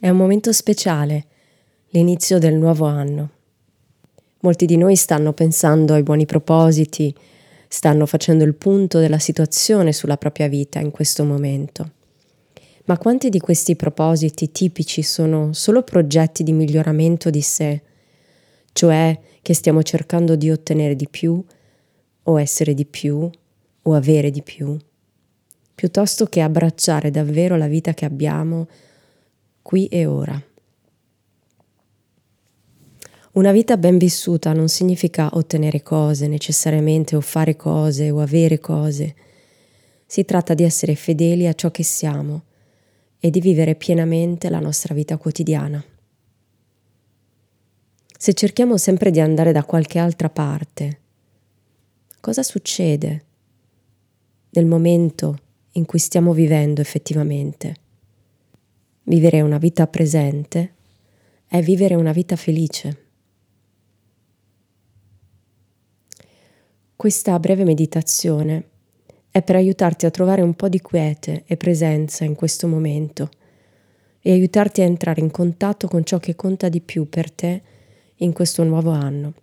È un momento speciale, l'inizio del nuovo anno. Molti di noi stanno pensando ai buoni propositi, stanno facendo il punto della situazione sulla propria vita in questo momento. Ma quanti di questi propositi tipici sono solo progetti di miglioramento di sé, cioè che stiamo cercando di ottenere di più, o essere di più, o avere di più, piuttosto che abbracciare davvero la vita che abbiamo qui e ora. Una vita ben vissuta non significa ottenere cose necessariamente o fare cose o avere cose. Si tratta di essere fedeli a ciò che siamo e di vivere pienamente la nostra vita quotidiana. Se cerchiamo sempre di andare da qualche altra parte, cosa succede nel momento in cui stiamo vivendo effettivamente? Vivere una vita presente è vivere una vita felice. Questa breve meditazione è per aiutarti a trovare un po' di quiete e presenza in questo momento e aiutarti a entrare in contatto con ciò che conta di più per te in questo nuovo anno.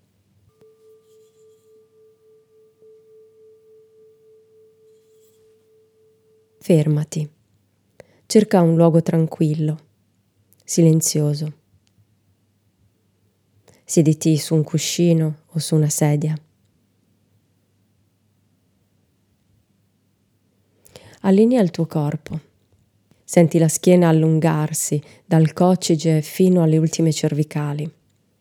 Fermati. Cerca un luogo tranquillo, silenzioso. Siediti su un cuscino o su una sedia. Allinea il tuo corpo. Senti la schiena allungarsi dal coccige fino alle ultime cervicali.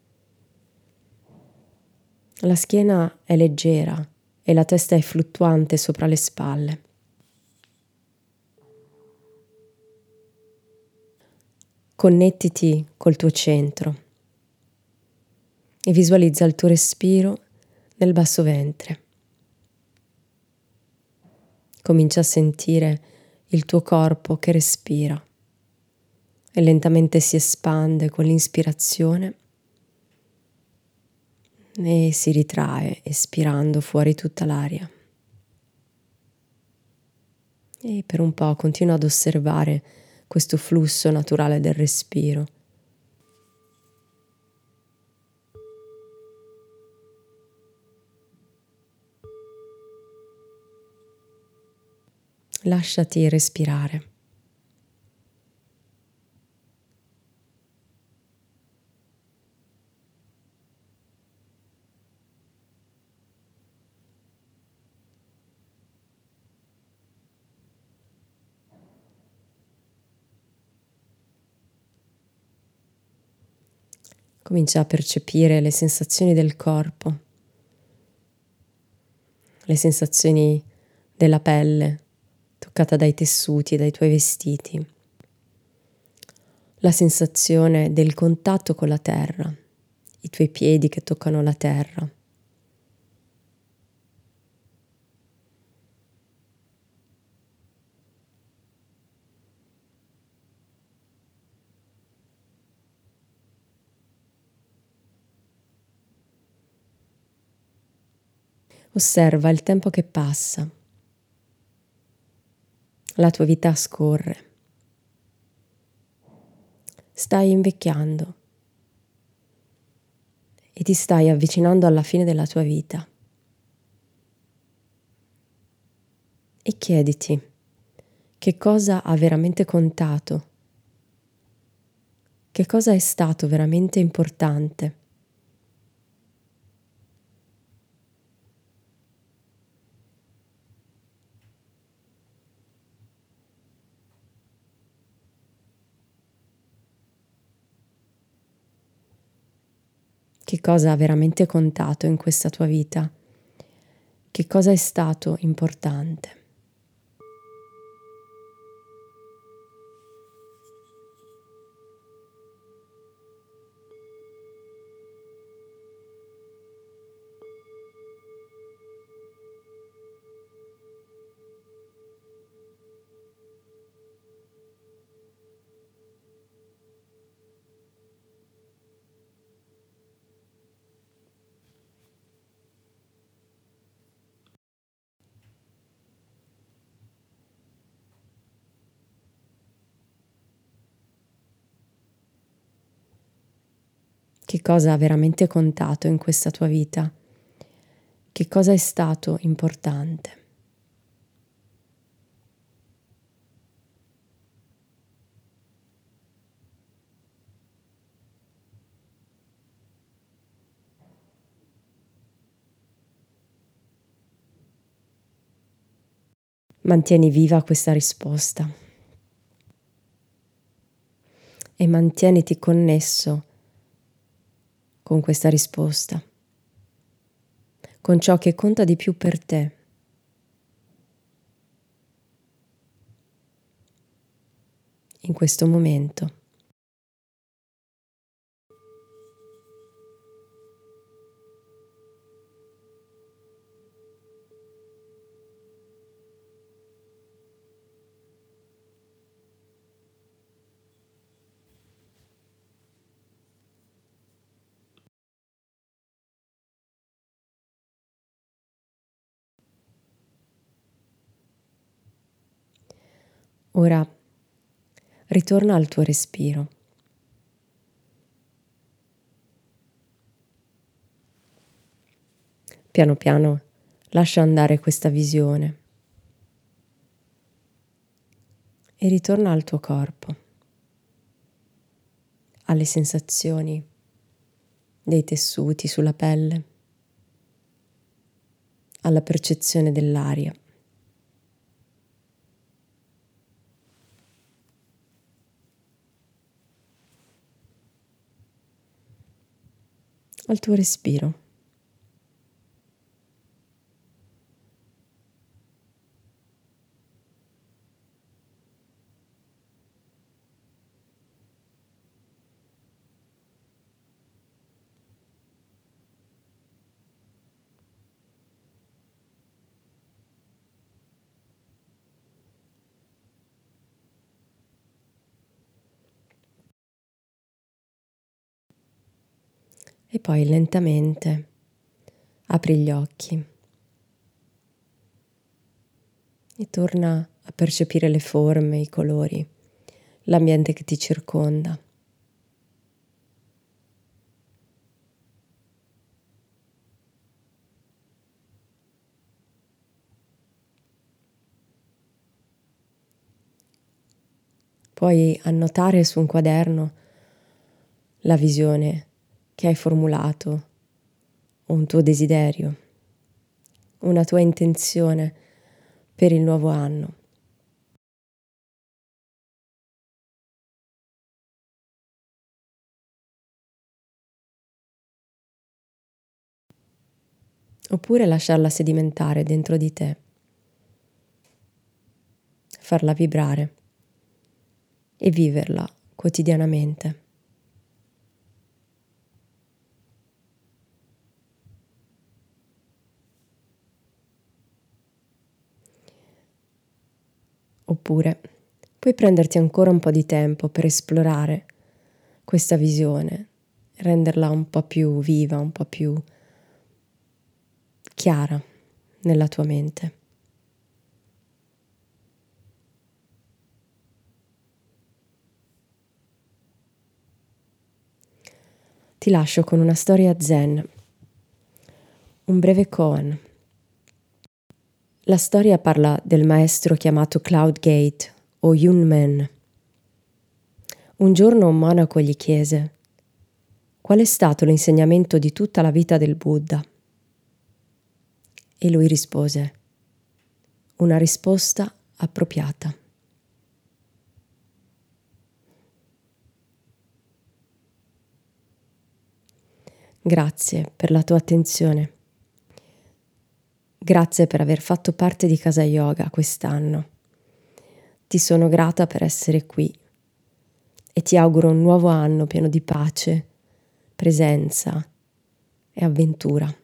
La schiena è leggera e la testa è fluttuante sopra le spalle. Connettiti col tuo centro e visualizza il tuo respiro nel basso ventre. Comincia a sentire il tuo corpo che respira e lentamente si espande con l'inspirazione e si ritrae espirando fuori tutta l'aria. E per un po' continua ad osservare questo flusso naturale del respiro. Lasciati respirare. Comincia a percepire le sensazioni del corpo, le sensazioni della pelle toccata dai tessuti e dai tuoi vestiti, la sensazione del contatto con la terra, i tuoi piedi che toccano la terra. Osserva il tempo che passa. La tua vita scorre. Stai invecchiando e ti stai avvicinando alla fine della tua vita. E chiediti che cosa ha veramente contato, che cosa è stato veramente importante. Che cosa ha veramente contato in questa tua vita? Che cosa è stato importante? Che cosa ha veramente contato in questa tua vita? Che cosa è stato importante? Mantieni viva questa risposta e mantieniti connesso con questa risposta, con ciò che conta di più per te. In questo momento. Ora ritorna al tuo respiro. Piano piano lascia andare questa visione e ritorna al tuo corpo, alle sensazioni dei tessuti sulla pelle, alla percezione dell'aria. Al tuo respiro. E poi lentamente apri gli occhi e torna a percepire le forme, i colori, l'ambiente che ti circonda. Puoi annotare su un quaderno la visione che hai formulato, o un tuo desiderio, una tua intenzione per il nuovo anno. Oppure lasciarla sedimentare dentro di te, farla vibrare e viverla quotidianamente. Oppure puoi prenderti ancora un po' di tempo per esplorare questa visione, renderla un po' più viva, un po' più chiara nella tua mente. Ti lascio con una storia zen, un breve koan. La storia parla del maestro chiamato Cloud Gate o Yun Men. Un giorno un monaco gli chiese: qual è stato l'insegnamento di tutta la vita del Buddha? E lui rispose: una risposta appropriata. Grazie per la tua attenzione. Grazie per aver fatto parte di Casa Yoga quest'anno. Ti sono grata per essere qui e ti auguro un nuovo anno pieno di pace, presenza e avventura.